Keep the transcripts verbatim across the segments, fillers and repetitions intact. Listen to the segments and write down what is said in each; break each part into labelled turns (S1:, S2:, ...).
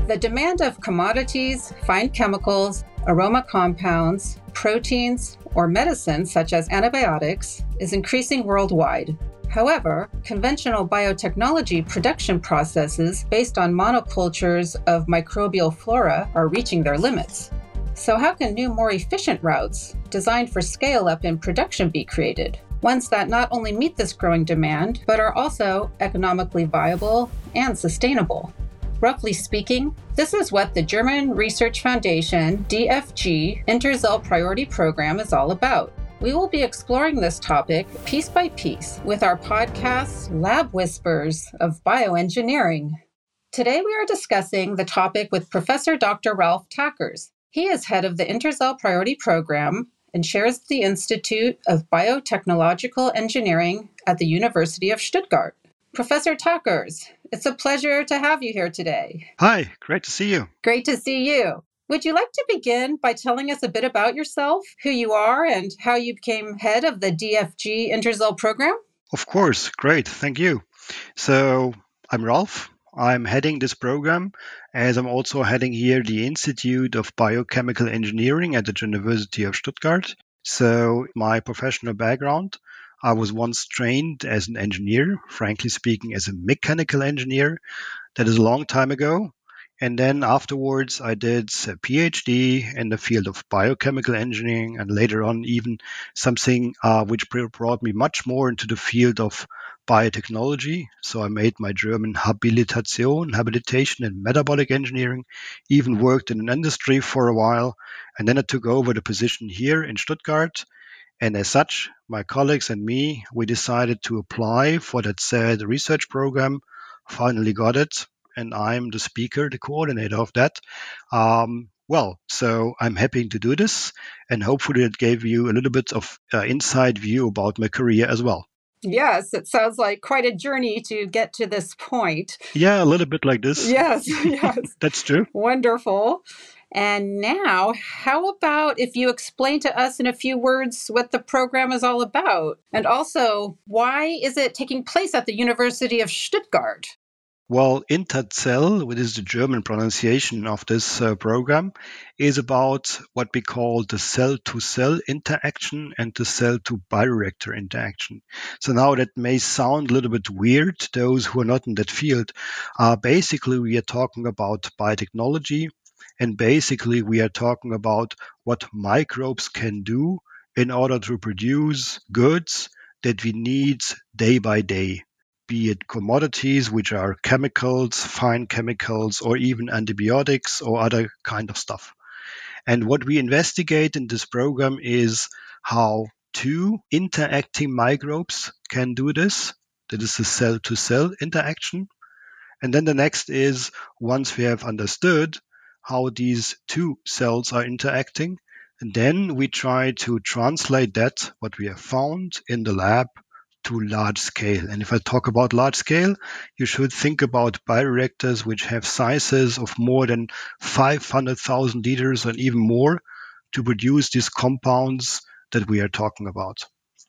S1: The demand of commodities, fine chemicals, aroma compounds, proteins, or medicines such as antibiotics is increasing worldwide. However, conventional biotechnology production processes based on monocultures of microbial flora are reaching their limits. So how can new, more efficient routes designed for scale-up in production be created? Ones that not only meet this growing demand, but are also economically viable and sustainable. Roughly speaking, this is what the German Research Foundation D F G Interzell Priority Program is all about. We will be exploring this topic piece by piece with our podcast, Lab Whispers of Bioengineering. Today we are discussing the topic with Professor Doctor Ralf Tackers. He is head of the Interzell Priority Program and chairs the Institute of Biotechnological Engineering at the University of Stuttgart. Professor Tackers, it's a pleasure to have you here today.
S2: Hi, great to see you.
S1: Great to see you. Would you like to begin by telling us a bit about yourself, who you are, and how you became head of the D F G Interzell program?
S2: Of course, great, thank you. So, I'm Ralf. I'm heading this program, as I'm also heading here the Institute of Biochemical Engineering at the University of Stuttgart. So, my professional background, I was once trained as an engineer, frankly speaking, as a mechanical engineer. That is a long time ago. And then afterwards, I did a PhD in the field of biochemical engineering, and later on, even something uh, which brought me much more into the field of biotechnology. So I made my German Habilitation, habilitation in metabolic engineering, even worked in an industry for a while. And then I took over the position here in Stuttgart. And as such, my colleagues and me, we decided to apply for that said research program, finally got it. And I'm the speaker, the coordinator of that. Um, well, so I'm happy to do this, and hopefully it gave you a little bit of uh, inside view about my career as well.
S1: Yes, it sounds like quite a journey to get to this point.
S2: Yeah, a little bit like this.
S1: Yes, yes.
S2: That's true.
S1: Wonderful. And now, how about if you explain to us in a few words what the program is all about? And also, why is it taking place at the University of Stuttgart?
S2: Well, Interzell, which is the German pronunciation of this uh, program, is about what we call the cell-to-cell interaction and the cell-to-bioreactor interaction. So now that may sound a little bit weird to those who are not in that field. Uh, basically, we are talking about biotechnology, and basically we are talking about what microbes can do in order to produce goods that we need day by day. Be it commodities, which are chemicals, fine chemicals, or even antibiotics or other kind of stuff. And what we investigate in this program is how two interacting microbes can do this. That is the cell-to-cell interaction. And then the next is, once we have understood how these two cells are interacting, and then we try to translate that, what we have found in the lab, to large scale. And if I talk about large scale, you should think about bioreactors which have sizes of more than five hundred thousand liters and even more to produce these compounds that we are talking about.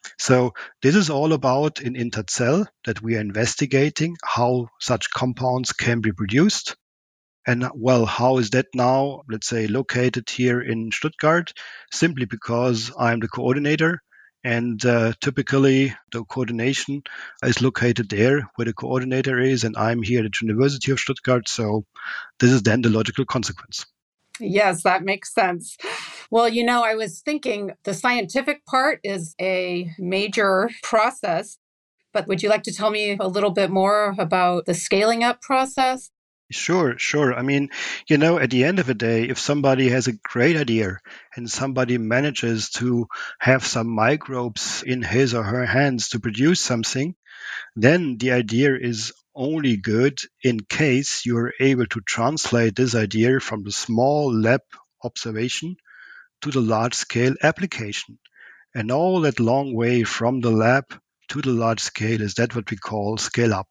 S2: So this is all about in Interzell, that we are investigating how such compounds can be produced. And well, how is that now, let's say, located here in Stuttgart? Simply because I'm the coordinator. And uh, typically, the coordination is located there where the coordinator is, and I'm here at the University of Stuttgart. So this is then the logical consequence.
S1: Yes, that makes sense. Well, you know, I was thinking the scientific part is a major process, but would you like to tell me a little bit more about the scaling up process?
S2: Sure, sure. I mean, you know, at the end of the day, if somebody has a great idea and somebody manages to have some microbes in his or her hands to produce something, then the idea is only good in case you're able to translate this idea from the small lab observation to the large scale application. And all that long way from the lab to the large scale is that what we call scale up.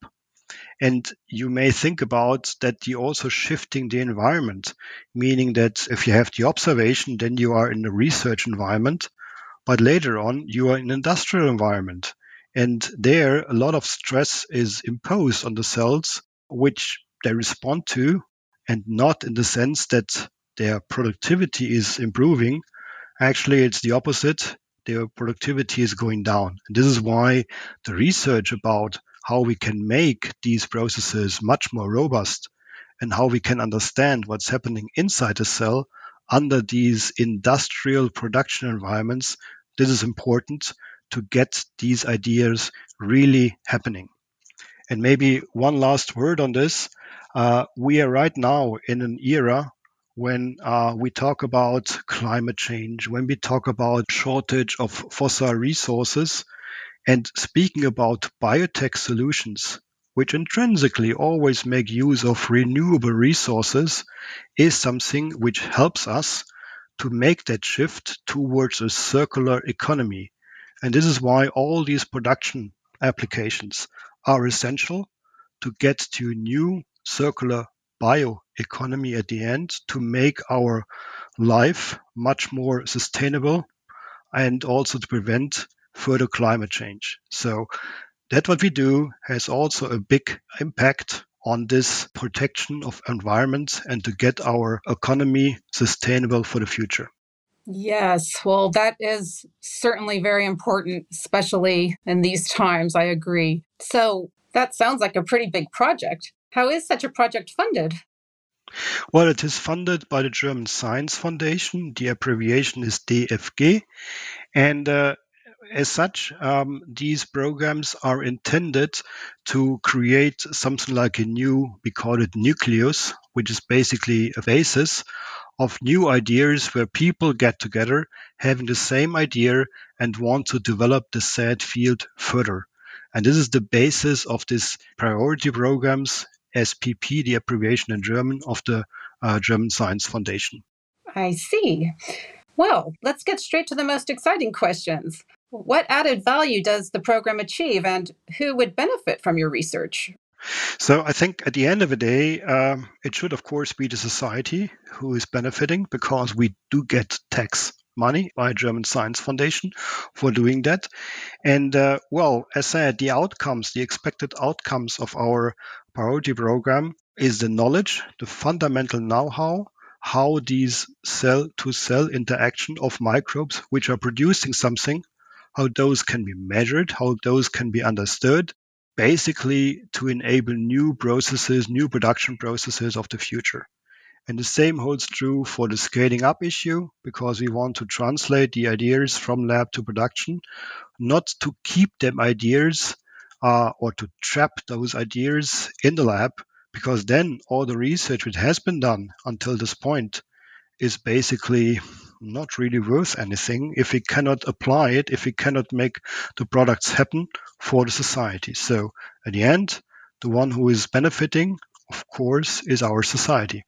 S2: And you may think about that you're also shifting the environment, meaning that if you have the observation, then you are in a research environment, but later on you are in an industrial environment. And there a lot of stress is imposed on the cells, which they respond to. and not in the sense that their productivity is improving. Actually, it's the opposite. Their productivity is going down. And this is why the research about how we can make these processes much more robust and how we can understand what's happening inside the cell under these industrial production environments, this is important to get these ideas really happening. And maybe one last word on this. Uh, we are right now in an era when uh, we talk about climate change, when we talk about shortage of fossil resources, and speaking about biotech solutions, which intrinsically always make use of renewable resources, is something which helps us to make that shift towards a circular economy. And this is why all these production applications are essential to get to a new circular bioeconomy at the end to make our life much more sustainable and also to prevent further climate change. So that what we do has also a big impact on this protection of environment and to get our economy sustainable for the future.
S1: Yes, well, that is certainly very important, especially in these times. I agree. So that sounds like a pretty big project. How is such a project funded?
S2: Well, it is funded by the German Science Foundation. The abbreviation is D F G. And uh, as such, um, these programs are intended to create something like a new, we call it nucleus, which is basically a basis of new ideas where people get together having the same idea and want to develop the said field further. And this is the basis of this priority programs, S P P, the abbreviation in German of the uh, German Science Foundation.
S1: I see. Well, let's get straight to the most exciting questions. What added value does the program achieve, and who would benefit from your research?
S2: So I think at the end of the day, um, it should, of course, be the society who is benefiting because we do get tax money by German Science Foundation for doing that. And uh, well, as said, the outcomes, the expected outcomes of our priority program is the knowledge, the fundamental know-how, how these cell-to-cell interaction of microbes which are producing something, how those can be measured, how those can be understood, basically to enable new processes, new production processes of the future. And the same holds true for the scaling up issue, because we want to translate the ideas from lab to production, not to keep them ideas uh, or to trap those ideas in the lab, because then all the research which has been done until this point is basically not really worth anything if we cannot apply it, if we cannot make the products happen for the society. So at the end, the one who is benefiting, of course, is our society.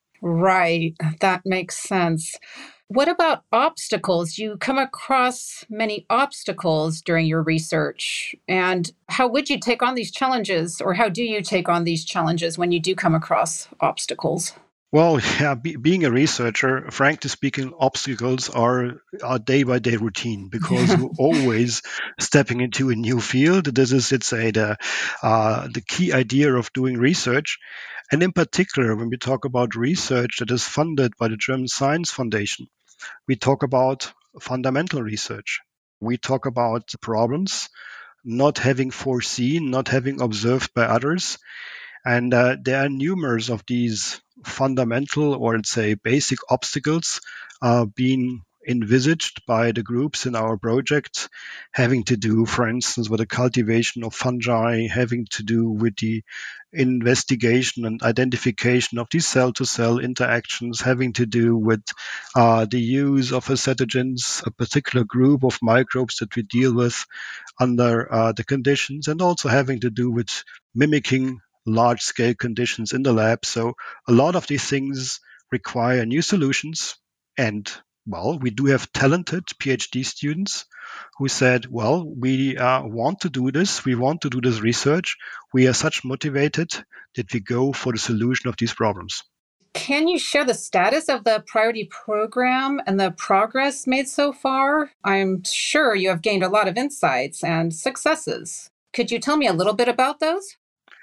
S1: Right, that makes sense. What about obstacles? You come across many obstacles during your research. And how would you take on these challenges, or how do you take on these challenges when you do come across obstacles?
S2: Well, yeah, be, being a researcher, frankly speaking, obstacles are a day by day routine because you're always stepping into a new field. This is, let's say, the, uh, the key idea of doing research. And in particular, when we talk about research that is funded by the German Science Foundation, we talk about fundamental research. We talk about problems not having foreseen, not having observed by others. And uh, there are numerous of these fundamental or let's say basic obstacles uh, being envisaged by the groups in our project, having to do, for instance, with the cultivation of fungi, having to do with the investigation and identification of these cell-to-cell interactions, having to do with uh, the use of acetogens, a particular group of microbes that we deal with under uh, the conditions, and also having to do with mimicking large scale conditions in the lab. So a lot of these things require new solutions. And well, we do have talented PhD students who said, well, we uh, want to do this. We want to do this research. We are such motivated that we go for the solution of these problems.
S1: Can you share the status of the priority program and the progress made so far? I'm sure you have gained a lot of insights and successes. Could you tell me a little bit about those?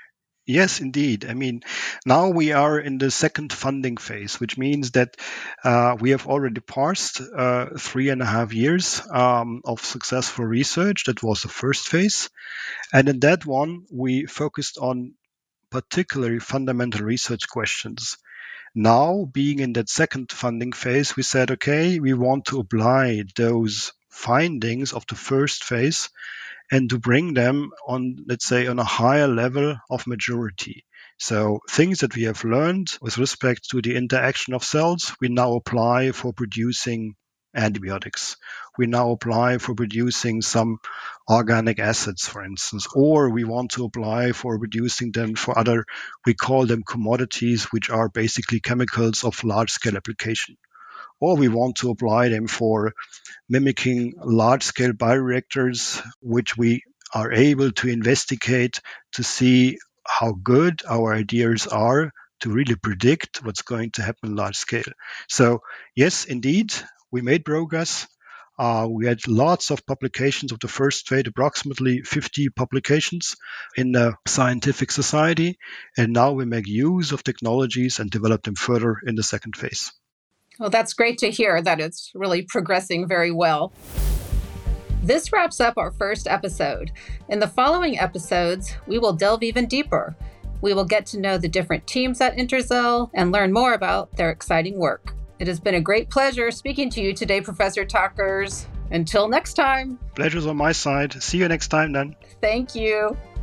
S2: Yes, indeed. I mean, now we are in the second funding phase, which means that uh, we have already passed uh, three and a half years um, of successful research. That was the first phase. And in that one, we focused on particularly fundamental research questions. Now, being in that second funding phase, we said, okay, we want to apply those findings of the first phase and to bring them on, let's say, on a higher level of maturity. So things that we have learned with respect to the interaction of cells, we now apply for producing antibiotics. We now apply for producing some organic acids, for instance, or we want to apply for producing them for other, we call them commodities, which are basically chemicals of large scale application. Or we want to apply them for mimicking large-scale bioreactors, which we are able to investigate to see how good our ideas are to really predict what's going to happen large scale. So yes, indeed, we made progress. Uh, we had lots of publications of the first phase, approximately fifty publications in the scientific society. And now we make use of technologies and develop them further in the second phase.
S1: Well, that's great to hear that it's really progressing very well. This wraps up our first episode. In the following episodes, we will delve even deeper. We will get to know the different teams at Intercell and learn more about their exciting work. It has been a great pleasure speaking to you today, Professor Takers. Until next time.
S2: Pleasure's on my side. See you next time then.
S1: Thank you.